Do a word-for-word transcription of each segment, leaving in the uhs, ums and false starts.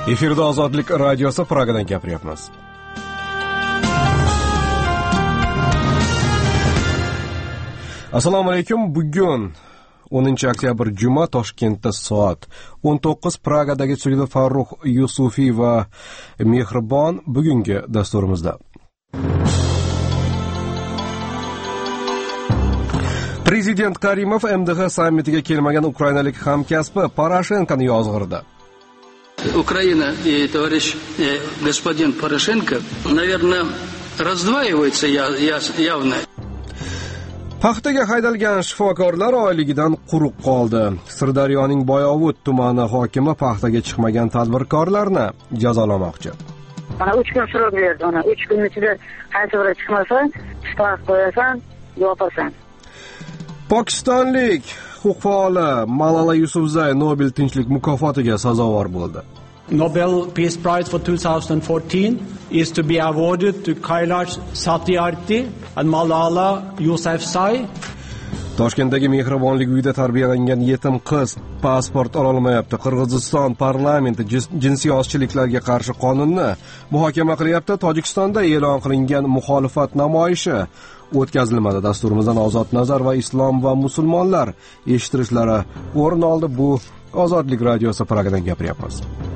Efirda Ozodlik radiosi Pragadan gapiryapmiz. Assalomu alaykum. Bugun o'ninchi oktyabr juma, Toshkentda soat o'n to'qqiz, Pragadagi studiyada Farruh Yusufiy va Mehribon bugungi dasturimizda. Prezident Karimov M D H sammitiga kelmagan ukrainalik hamkasbi Poroshenkoni yozg'irdi. Украина и товарищ э, господин Порошенко, наверное, раздваиваются я, я, явно. Paxtaga haydalgan shifokorlar oyligidan quruq qoldi. Sirdaryoning Boyovut tumani hokimi paxtaga chiqmagan tadbirkorlarni jazolamoqchi. Mana uch kun srok berdi, ona uch kun ichida qaysi biri chiqmasa, shtat qo'yasan, yopasan. Pokistonlik huquq faoli Malala Yousafzai Nobel tinchlik mukofotiga sazovor bo'ldi. Nobel Peace Prize for two thousand fourteen is to be awarded to Kailash Satyarthi and Malala Yousafzai. Toshkentdagi Mehribonlik uyida tarbiyalangan yetim qiz pasport ololmayapti. Qirg'iziston parlamenti jinsiy ozchiliklarga qarshi qonunni muhokama qilyapti. Tojikistonda e'lon qilingan muxolifat namoyishi o'tkazilmadi. Dasturimizdan Ozod nazar va islom va musulmonlar eshittirishlari o'rin oldi. Bu Ozodlik radiosi Pragadan gapiryapmiz.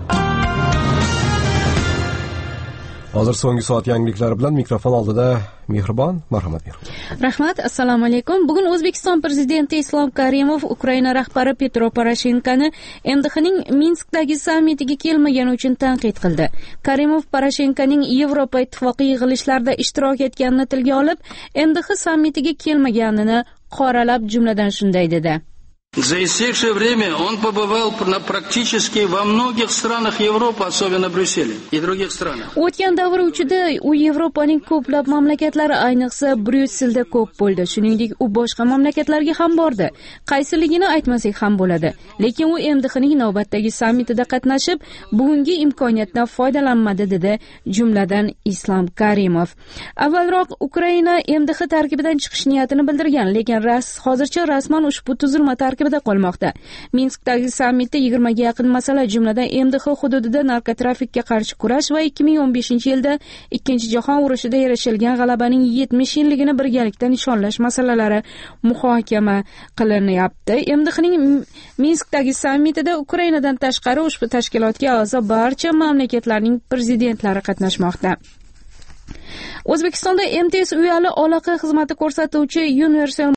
Hozir so'nggi soat yangiliklari bilan mikrofon oldida Mehribon, marhamat Mehribon. Rahmat, assalomu alaykum. Bugun O'zbekiston prezidenti Islom Karimov Ukraina rahbari Petro Poroshenkoni M D Hning Minskdagi sammitiga kelmagani uchun tanqid qildi. Karimov Poroshenkoning Yevropa ittifoqi yig'ilishlarida ishtirok etganini tilga olib, M D H sammitiga kelmaganini qoralab, jumladan shunday dedi: За истекшее время он побывал практически во многих странах Европы, особенно в Брюсселе и других странах. O'tgan davr ichida u Yevropaning ko'plab mamlakatlari, ayniqsa Bryusselda ko'p bo'ldi. Shuningdek, u boshqa mamlakatlarga ham bordi. Qaysiligini aytmasak ham bo'ladi. Lekin u M D Hning navbatdagi sammitida qatnashib, bugungi imkoniyatdan foydalanmadi, dedi jumladan Islom Karimov. Avvalroq Ukraina M D H tarkibidan chiqish niyatini bildirgan, lekin ras hozircha rasman ushbu tuzilma tarkibida qolmoqda. Minskdagi sammitda yigirmaga yaqin masala, jumladan M D H hududida narkotrafikka qarshi kurash va ikki ming o'n beshinchi yilda Ikkinchi jahon urushida erishilgan g'alabaning yetmish yilligini birgalikda nishonlash masalalari muhokama qilinyapti. M D Hning Minskdagi sammitida Ukrainadan tashqari ushbu tashkilotga a'zo barcha mamlakatlarning prezidentlari qatnashmoqda. O'zbekistonda M T S uyali aloqa xizmati ko'rsatuvchi Universal